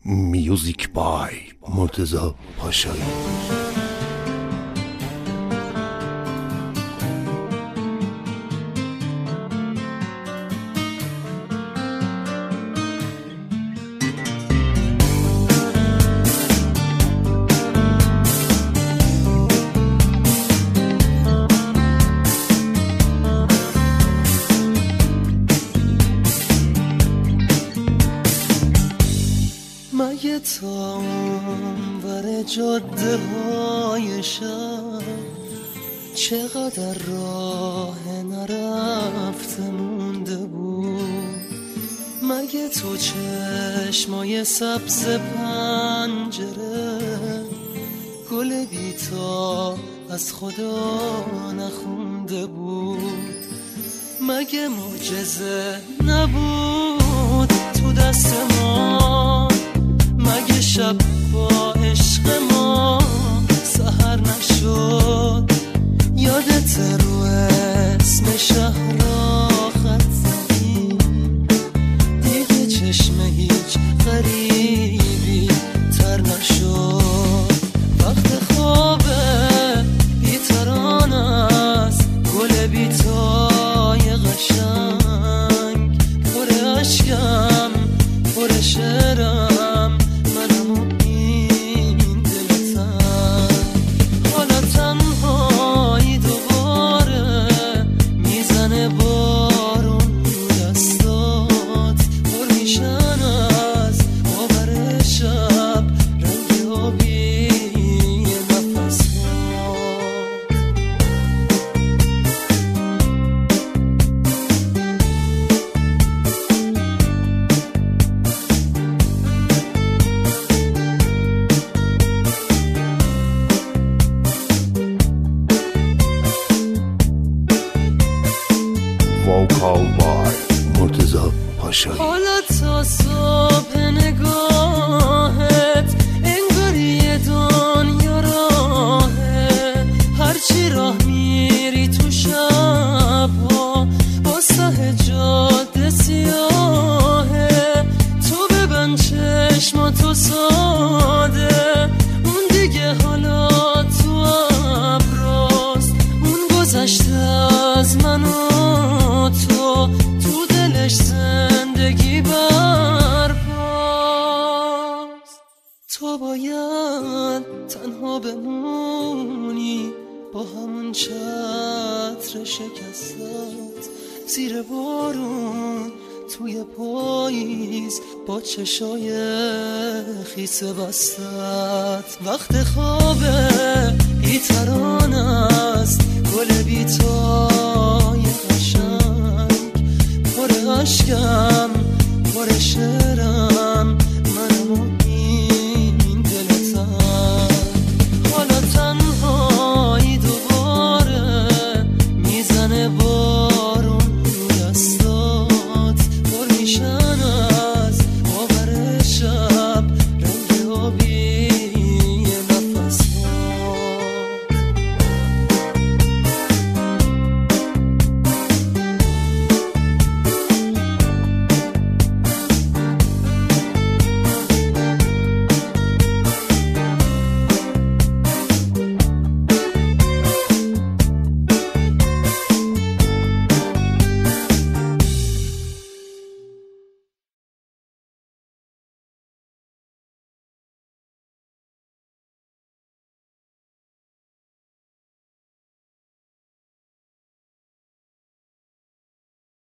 میوزیک بای مرتضی پاشایی. مگه تا اونور جاده های شب چقدر راه نرفته مونده بود؟ مگه تو چشمای سبز پنجره گل بیتا از خدا نخونده بود؟ مگه معجزه نبود تو دست ما؟ مگه شب با عشق ما سحر نشد؟ یادت رو اسم شهر خط زدی دیگه چشم هیچ غریبی تر نشد؟ وقت خوابه بیتران است گل بیتای قشنگ، پر عشقم پر شعرم منم و این دلتم. حالا تنهایی دوباره میزنه بارون دستات، پر میشن از باور شب رنگ آبی نفسات. ووکال بای مرتضی پاشایی. حالا تا صبح نگاهت انگار یه دنیا راهه، هرچی راه میری تو شبها با جاده سیاهه. تو ببند چشماتو ساده، اون دیگه حالا تو ابراست، اون گذشته از من و تو دلش زندگی برپاست. تو باید تنها بمونی با همون چتر شکستت زیر بارون توی پاییز با چشای خیس بستت. وقت خوابه بیتران است گل بیتای قشنگ، پر عشقم پر شعر